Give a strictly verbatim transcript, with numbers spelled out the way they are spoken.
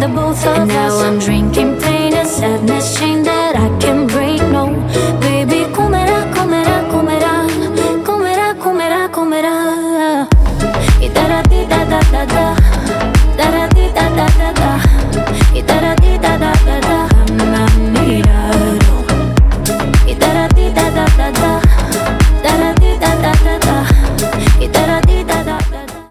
both of us. And now I'm drinking pain and sadness, chain that I can break.